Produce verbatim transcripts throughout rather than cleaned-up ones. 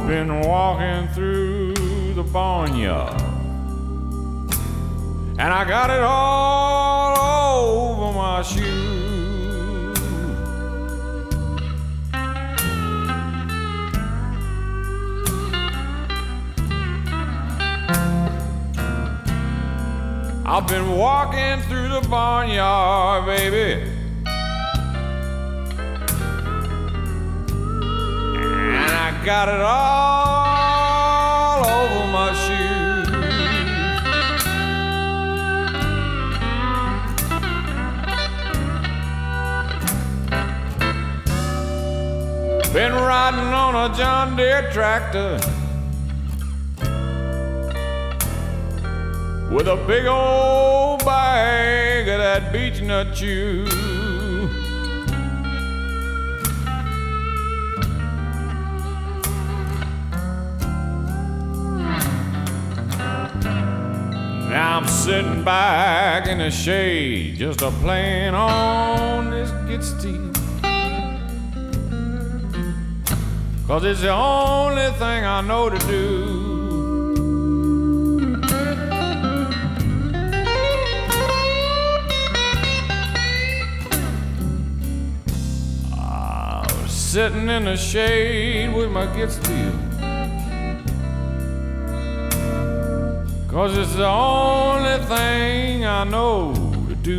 been walking through the barnyard, and I got it all over my shoes. I've been walking through the barnyard, baby, and I got it all over my shoes. Been riding on a John Deere tractor with a big old bag of that beech nut chew. Now I'm sitting back in the shade, just a playing on this guitar, 'cause it's the only thing I know to do. I was sitting in the shade with my guitar, 'cause it's the only thing I know to do.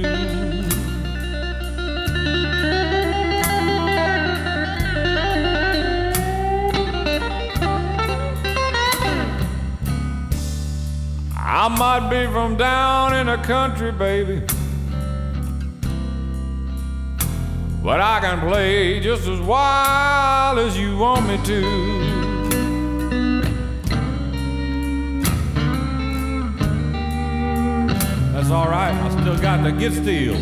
I might be from down in the country, baby, but I can play just as wild as you want me to. That's all right, I still got the get steel.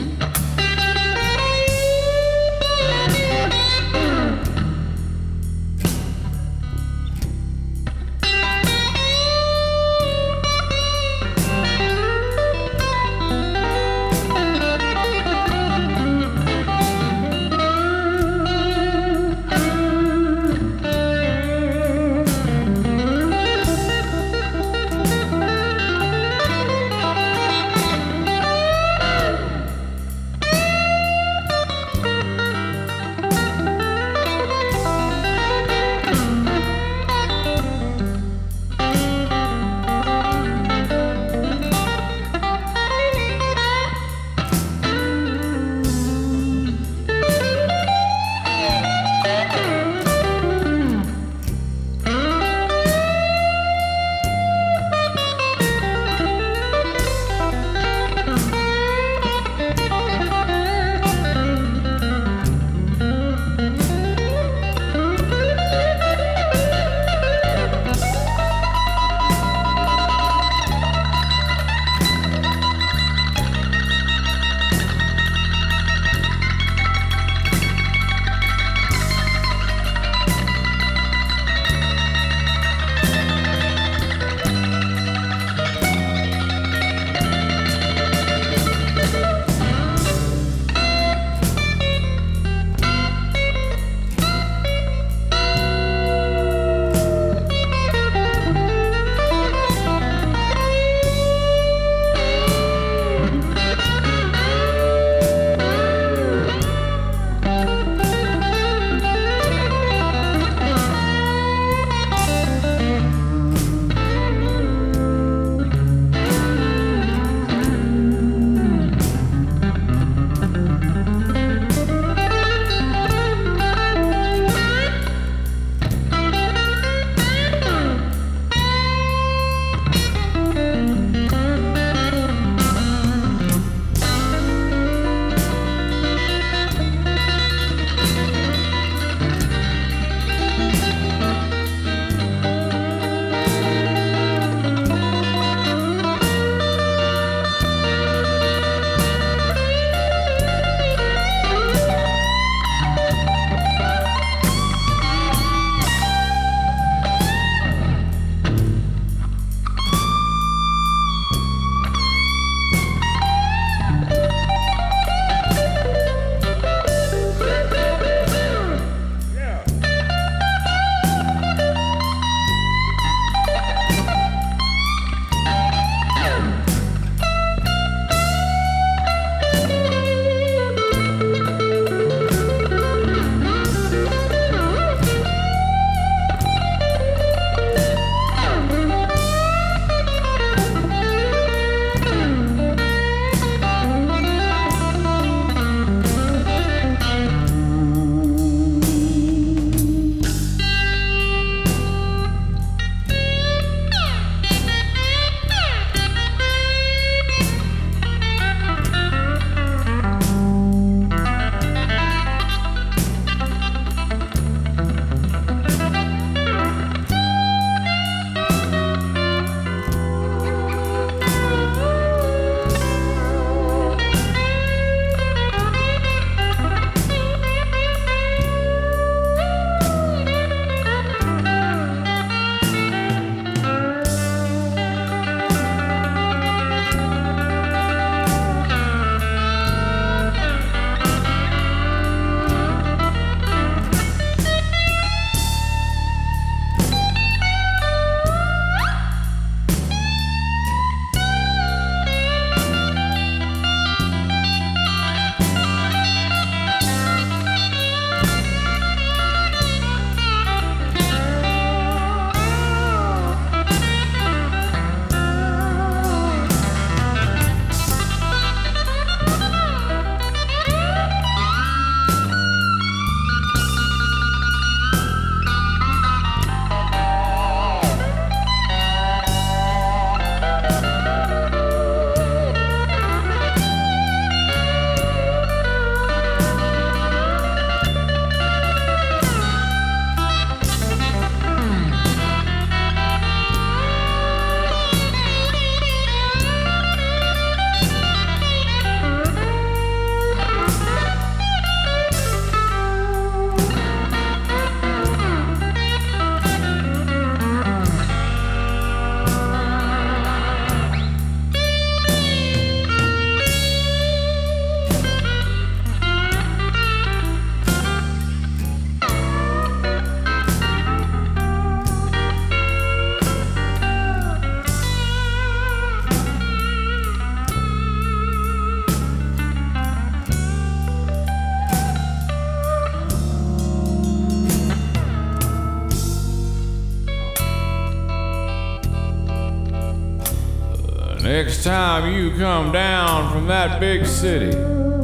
Next time you come down from that big city,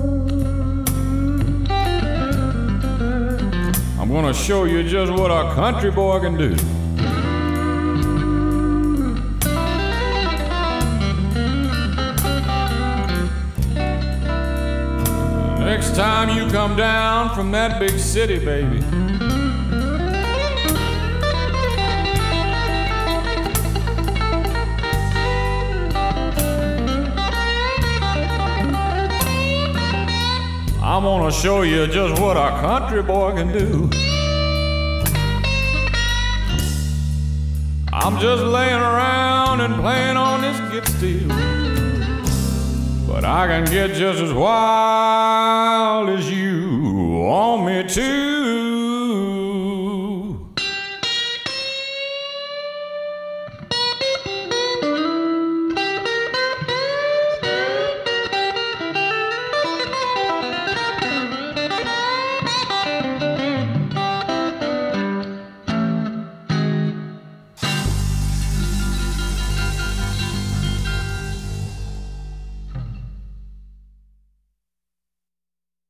I'm gonna show you just what a country boy can do. Next time you come down from that big city, baby, I'm gonna show you just what a country boy can do. I'm just laying around and playing on this kit steel, but I can get just as wild